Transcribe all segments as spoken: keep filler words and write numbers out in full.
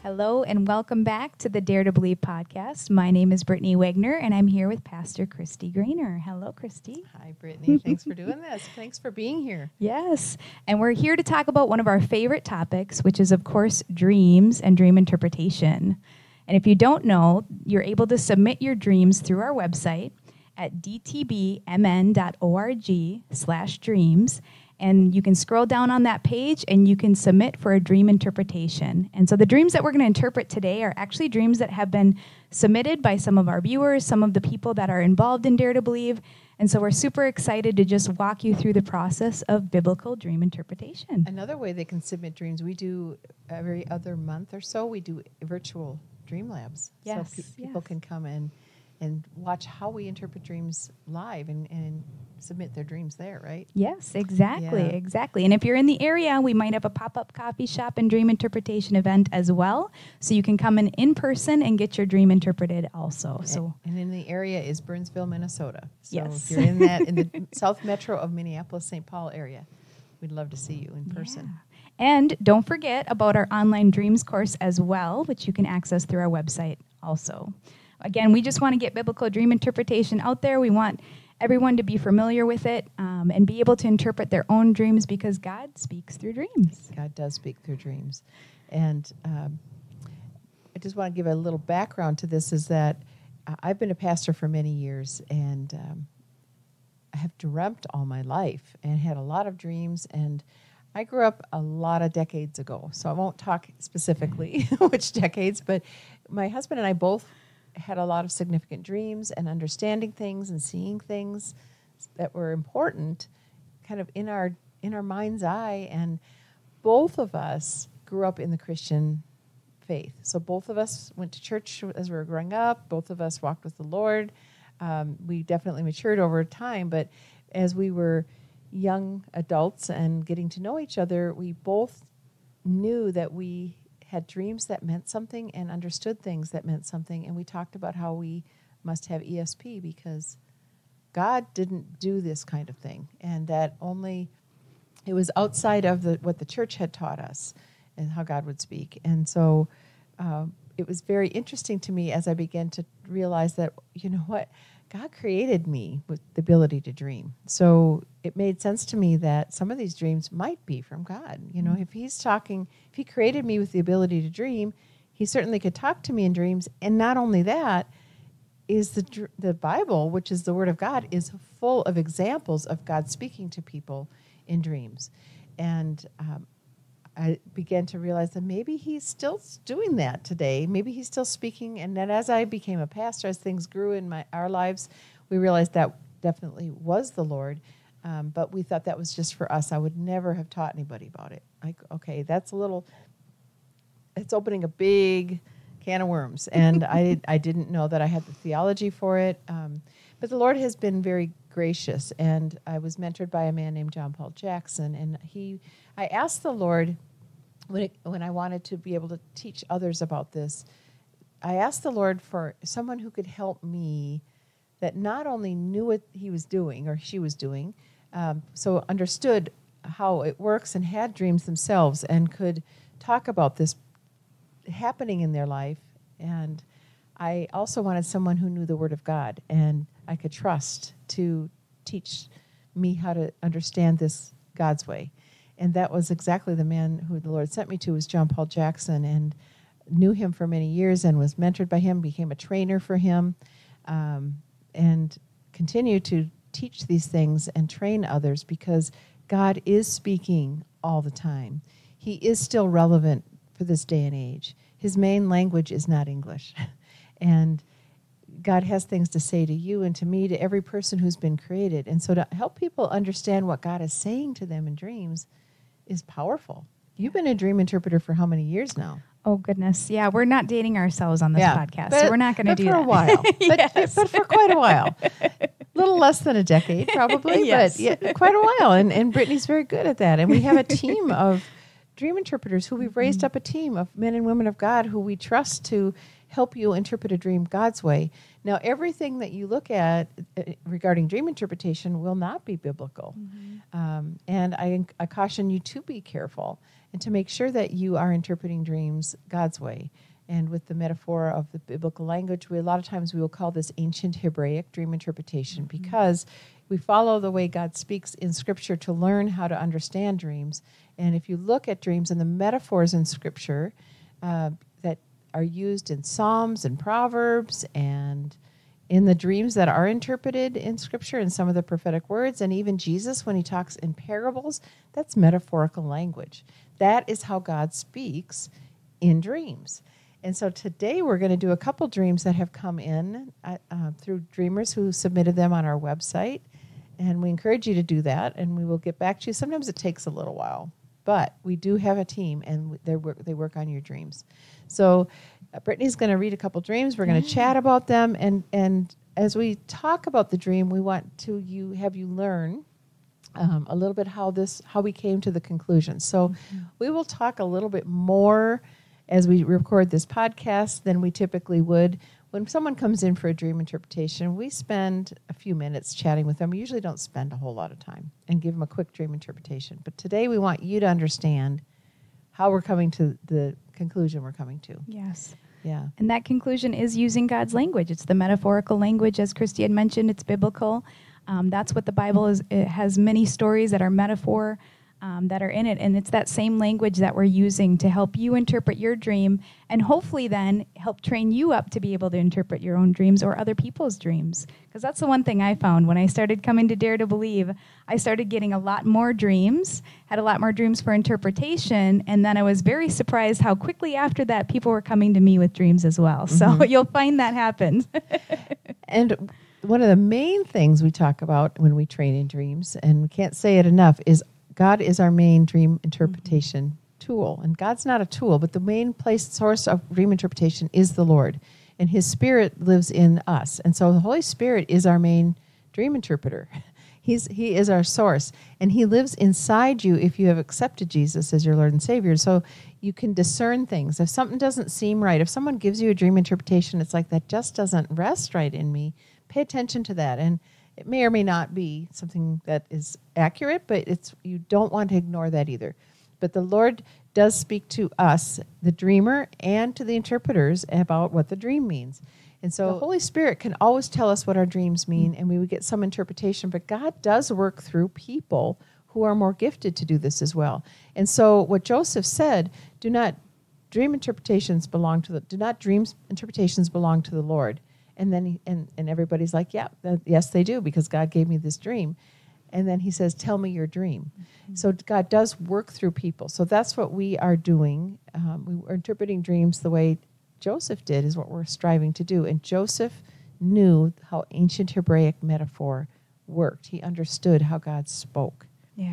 Hello and welcome back to the Dare to Believe podcast. My name is Brittany Wagner and I'm here with Pastor Christy Grainer. Hello, Christy. Hi, Brittany. Thanks for doing this. Thanks for being here. Yes, and we're here to talk about one of our favorite topics, which is, of course, dreams and dream interpretation. And if you don't know, you're able to submit your dreams through our website at d t b m n dot org slash dreams. And you can scroll down on that page and you can submit for a dream interpretation. And so the dreams that we're going to interpret today are actually dreams that have been submitted by some of our viewers, some of the people that are involved in Dare to Believe. And so we're super excited to just walk you through the process of biblical dream interpretation. Another way they can submit dreams, we do every other month or so, we do virtual dream labs. Yes, so pe- people yes. can come in and watch how we interpret dreams live and, and submit their dreams there, right? Yes, exactly, Yeah. exactly. And if you're in the area, we might have a pop-up coffee shop and dream interpretation event as well. So you can come in in person and get your dream interpreted also. So And, and in the area is Burnsville, Minnesota. So Yes. if you're in that, in the South Metro of Minneapolis, Saint Paul area, we'd love to see you in person. Yeah. And don't forget about our online dreams course as well, which you can access through our website also. Again, we just want to get biblical dream interpretation out there. We want everyone to be familiar with it um, and be able to interpret their own dreams because God speaks through dreams. God does speak through dreams. And um, I just want to give a little background to this is that uh, I've been a pastor for many years, and um, I have dreamt all my life and had a lot of dreams. And I grew up a lot of decades ago, so I won't talk specifically which decades, but my husband and I both had a lot of significant dreams and understanding things and seeing things that were important kind of in our in our mind's eye. And both of us grew up in the Christian faith. So both of us went to church as we were growing up. Both of us walked with the Lord. Um, we definitely matured over time, but as we were young adults and getting to know each other, we both knew that we had dreams that meant something and understood things that meant something. And we talked about how we must have E S P because God didn't do this kind of thing. And that only, it was outside of the, what the church had taught us and how God would speak. And so um, it was very interesting to me as I began to realize that, you know what, God created me with the ability to dream. So it made sense to me that some of these dreams might be from God. You know, if he's talking, if he created me with the ability to dream, he certainly could talk to me in dreams. And not only that, is the the Bible, which is the Word of God, is full of examples of God speaking to people in dreams. And um, I began to realize that maybe he's still doing that today. Maybe he's still speaking. And then as I became a pastor, as things grew in my our lives, we realized that definitely was the Lord. Um, but we thought that was just for us. I would never have taught anybody about it. Like, okay, that's a little, it's opening a big can of worms. And I I didn't know that I had the theology for it. Um, but the Lord has been very gracious. And I was mentored by a man named John Paul Jackson. And he, I asked the Lord, when it, when I wanted to be able to teach others about this, I asked the Lord for someone who could help me that not only knew what he was doing or she was doing, um, so understood how it works and had dreams themselves and could talk about this happening in their life. And I also wanted someone who knew the Word of God and I could trust to teach me how to understand this God's way. And that was exactly the man who the Lord sent me to, was John Paul Jackson, and knew him for many years and was mentored by him, became a trainer for him, um, and continue to teach these things and train others because God is speaking all the time. He is still relevant for this day and age. His main language is not English. And God has things to say to you and to me, to every person who's been created. And so to help people understand what God is saying to them in dreams is powerful. You've been a dream interpreter for how many years now? Oh, goodness. Yeah, we're not dating ourselves on this Yeah, podcast, but- so we're not going to but do for that. a while. But, Yes. but for quite a while. A little less than a decade, probably, Yes. but yeah, quite a while. And, and Brittany's very good at that. And we have a team of dream interpreters who we've raised up a team of men and women of God who we trust to help you interpret a dream God's way. Now, everything that you look at uh, regarding dream interpretation will not be biblical. Mm-hmm. Um, and I, I caution you to be careful and to make sure that you are interpreting dreams God's way. And with the metaphor of the biblical language, we a lot of times we will call this ancient Hebraic dream interpretation mm-hmm. because we follow the way God speaks in Scripture to learn how to understand dreams. And if you look at dreams and the metaphors in Scripture uh, that are used in Psalms and Proverbs and in the dreams that are interpreted in Scripture and some of the prophetic words, and even Jesus when he talks in parables, that's metaphorical language. That is how God speaks in dreams. And so today we're going to do a couple dreams that have come in uh, uh, through dreamers who submitted them on our website. And we encourage you to do that, and we will get back to you. Sometimes it takes a little while, but we do have a team, and they work, they work on your dreams. So uh, Brittany's going to read a couple dreams. We're going to chat about them, and, and as we talk about the dream, we want to you have you learn um, a little bit how this how we came to the conclusion. So mm-hmm. we will talk a little bit more as we record this podcast than we typically would. When someone comes in for a dream interpretation, we spend a few minutes chatting with them. We usually don't spend a whole lot of time and give them a quick dream interpretation. But today we want you to understand how we're coming to the conclusion we're coming to. Yes. Yeah. And that conclusion is using God's language. It's the metaphorical language. As Christy had mentioned, it's biblical. Um, that's what the Bible is. It has many stories that are metaphor, Um, that are in it, and it's that same language that we're using to help you interpret your dream, and hopefully then help train you up to be able to interpret your own dreams or other people's dreams. Because that's the one thing I found when I started coming to Dare to Believe. I started getting a lot more dreams, had a lot more dreams for interpretation, and then I was very surprised how quickly after that people were coming to me with dreams as well. Mm-hmm. So you'll find that happens. And one of the main things we talk about when we train in dreams, and we can't say it enough, is God is our main dream interpretation mm-hmm. tool. And God's not a tool, but the main place, source of dream interpretation is the Lord. And his Spirit lives in us. And so the Holy Spirit is our main dream interpreter. He's He is our source. And he lives inside you if you have accepted Jesus as your Lord and Savior. So you can discern things. If something doesn't seem right, if someone gives you a dream interpretation, it's like, that just doesn't rest right in me. Pay attention to that. And it may or may not be something that is accurate, but it's you don't want to ignore that either. But the Lord does speak to us, the dreamer, and to the interpreters about what the dream means. And so the Holy Spirit can always tell us what our dreams mean, and we would get some interpretation. But God does work through people who are more gifted to do this as well. And so what Joseph said, do not dream interpretations belong to the do not dreams interpretations belong to the Lord. And then he, and, and everybody's like, yeah, uh, yes, they do, because God gave me this dream. And then he says, tell me your dream. Mm-hmm. So God does work through people. So that's what we are doing. Um, we are interpreting dreams the way Joseph did is what we're striving to do. And Joseph knew how ancient Hebraic metaphor worked. He understood how God spoke. Yeah.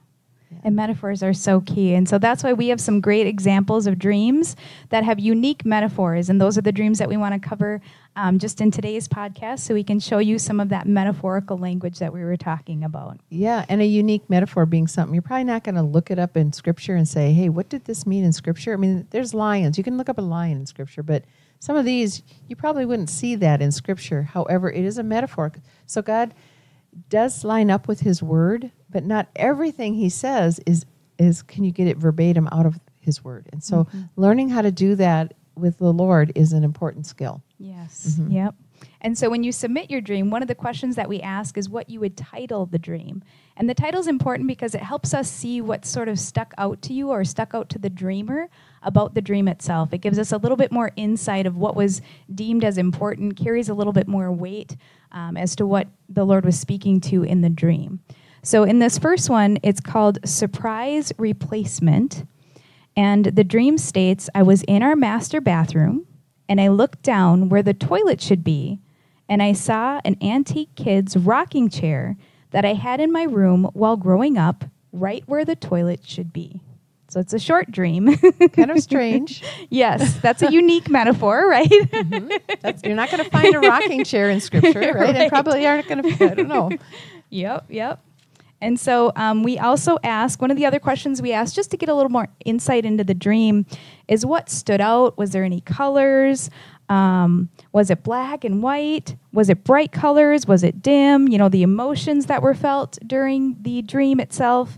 And metaphors are so key. And so that's why we have some great examples of dreams that have unique metaphors. And those are the dreams that we want to cover um, just in today's podcast, so we can show you some of that metaphorical language that we were talking about. Yeah, and a unique metaphor being something. You're probably not going to look it up in Scripture and say, hey, what did this mean in Scripture? I mean, there's lions. You can look up a lion in Scripture, but some of these, you probably wouldn't see that in Scripture. However, it is a metaphor. So God does line up with his word, but not everything he says is, is can you get it verbatim out of his word. And so mm-hmm. learning how to do that with the Lord is an important skill. Yes. Mm-hmm. Yep. And so when you submit your dream, one of the questions that we ask is what you would title the dream. And the title is important because it helps us see what sort of stuck out to you or stuck out to the dreamer about the dream itself. It gives us a little bit more insight of what was deemed as important, carries a little bit more weight um, as to what the Lord was speaking to in the dream. So in this first one, it's called Surprise Replacement. And the dream states, I was in our master bathroom, and I looked down where the toilet should be, and I saw an antique kid's rocking chair that I had in my room while growing up, right where the toilet should be. So it's a short dream. Kind of strange. Yes, that's a unique metaphor, right? Mm-hmm. That's, you're not going to find a rocking chair in Scripture, right? right. And probably aren't going to, I don't know. Yep, yep. And so um, we also ask, one of the other questions we asked, just to get a little more insight into the dream, is what stood out? Was there any colors? Um, was it black and white? Was it bright colors? Was it dim? You know, the emotions that were felt during the dream itself.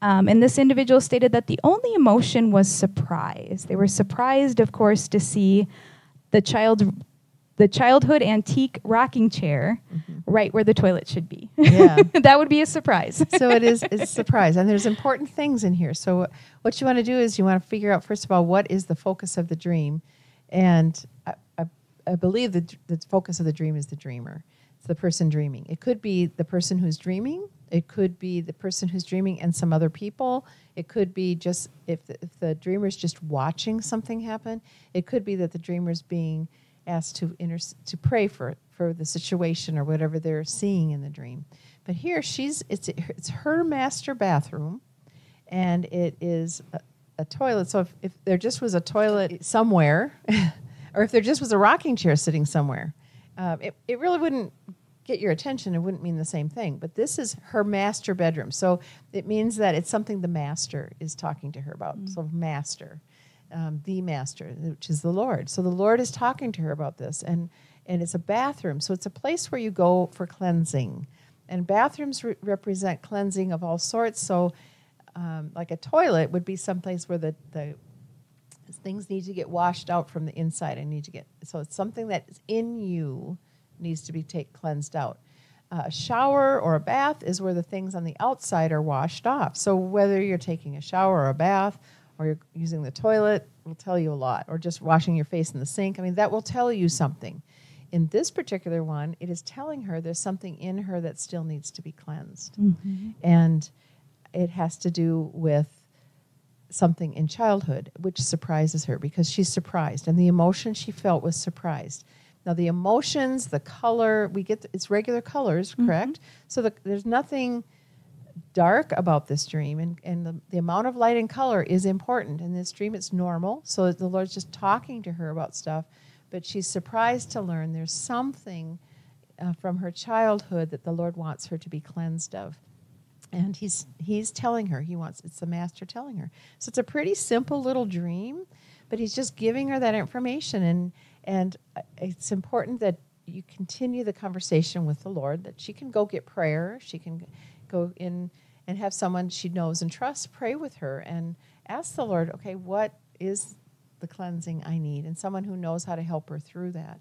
Um, and this individual stated that the only emotion was surprise. They were surprised, of course, to see the child, the childhood antique rocking chair mm-hmm. right where the toilet should be. Yeah. That would be a surprise. So it is it's a surprise. And there's important things in here. So what you want to do is you want to figure out, first of all, what is the focus of the dream? And I, I, I believe that the focus of the dream is the dreamer. It's the person dreaming. It could be the person who's dreaming. It could be the person who's dreaming and some other people. It could be just if the, if the dreamer's just watching something happen. It could be that the dreamer's being asked to inter- to pray for for the situation or whatever they're seeing in the dream. But here she's it's it's her master bathroom, and it is a, a toilet. So if, if there just was a toilet somewhere, or if there just was a rocking chair sitting somewhere, um, it it really wouldn't get your attention. It wouldn't mean the same thing. But this is her master bedroom, so it means that it's something the master is talking to her about. Mm-hmm. So master. Um, the master, which is the Lord. So the Lord is talking to her about this, and and it's a bathroom. So it's a place where you go for cleansing, and bathrooms re- represent cleansing of all sorts. So um, like a toilet would be someplace where the, the things need to get washed out from the inside and need to get, so it's something that is in you needs to be take cleansed out. Uh, a shower or a bath is where the things on the outside are washed off. So whether you're taking a shower or a bath, or you're using the toilet, will tell you a lot. Or just washing your face in the sink. I mean, that will tell you something. In this particular one, it is telling her there's something in her that still needs to be cleansed. Mm-hmm. And it has to do with something in childhood, which surprises her because she's surprised. And the emotion she felt was surprised. Now, the emotions, the color, we get, the, it's regular colors, correct? Mm-hmm. So the, there's nothing dark about this dream, and, and the, the amount of light and color is important. In this dream, it's normal, so the Lord's just talking to her about stuff, but she's surprised to learn there's something uh, from her childhood that the Lord wants her to be cleansed of. And he's he's telling her, he wants, it's the master telling her. So it's a pretty simple little dream, but he's just giving her that information, and and it's important that you continue the conversation with the Lord, that she can go get prayer, she can go in and have someone she knows and trusts pray with her and ask the Lord, okay, what is the cleansing I need? And someone who knows how to help her through that.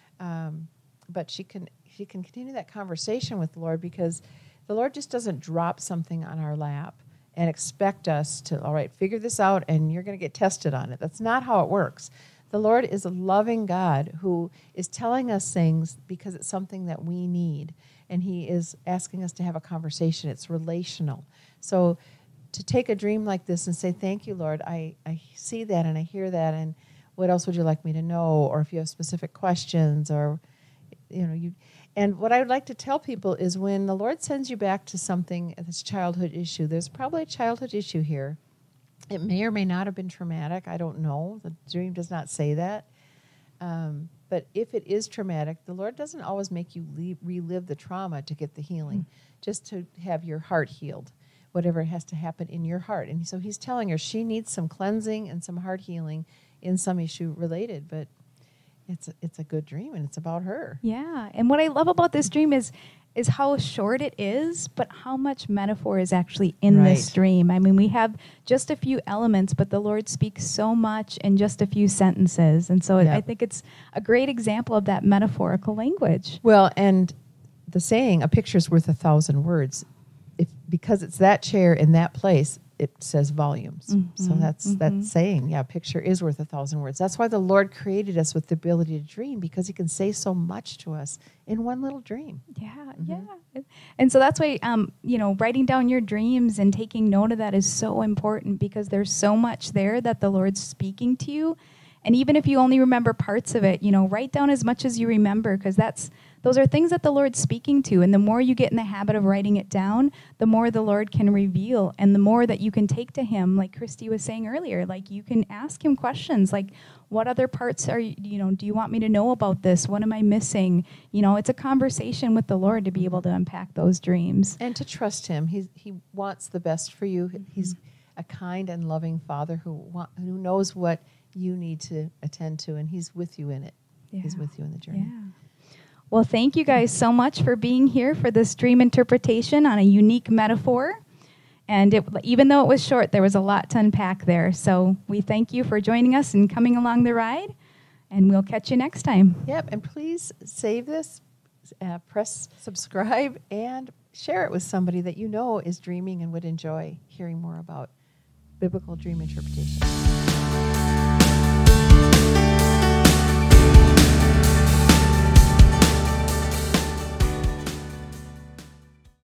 Um, but she can she can continue that conversation with the Lord, because the Lord just doesn't drop something on our lap and expect us to, all right, figure this out and you're going to get tested on it. That's not how it works. The Lord is a loving God who is telling us things because it's something that we need. And he is asking us to have a conversation. It's relational. So to take a dream like this and say, thank you, Lord, I, I see that and I hear that, and what else would you like me to know? Or if you have specific questions, or, you know, you. And what I would like to tell people is when the Lord sends you back to something, this childhood issue, there's probably a childhood issue here. It may or may not have been traumatic. I don't know. The dream does not say that. Um, but if it is traumatic, the Lord doesn't always make you le- relive the trauma to get the healing, mm-hmm. just to have your heart healed, whatever has to happen in your heart. And so he's telling her she needs some cleansing and some heart healing in some issue related, but it's a, it's a good dream, and it's about her. Yeah, and what I love about this dream is is how short it is, but how much metaphor is actually in right. this dream. I mean, we have just a few elements, but the Lord speaks so much in just a few sentences. And so yep. I think it's a great example of that metaphorical language. Well, and the saying, a picture's worth a thousand words, if because it's that chair in that place, it says volumes. Mm-hmm, so that's mm-hmm. that saying, yeah, a picture is worth a thousand words. That's why the Lord created us with the ability to dream, because he can say so much to us in one little dream. Yeah, mm-hmm. yeah. And so that's why, um, you know, writing down your dreams and taking note of that is so important, because there's so much there that the Lord's speaking to you. And even if you only remember parts of it, you know, write down as much as you remember, because that's those are things that the Lord's speaking to. And the more you get in the habit of writing it down, the more the Lord can reveal, and the more that you can take to him, like Christy was saying earlier. Like, you can ask him questions like, what other parts are you, you know, do you want me to know about this? What am I missing? You know, it's a conversation with the Lord to be able to unpack those dreams. And to trust him. He, he wants the best for you. Mm-hmm. He's a kind and loving Father who want, who knows what you need to attend to, and he's with you in it. Yeah. He's with you in the journey. Yeah. Well, thank you guys so much for being here for this dream interpretation on a unique metaphor. And it, even though it was short, there was a lot to unpack there. So we thank you for joining us and coming along the ride, and we'll catch you next time. Yep, and please save this, uh, press subscribe, and share it with somebody that you know is dreaming and would enjoy hearing more about biblical dream interpretation.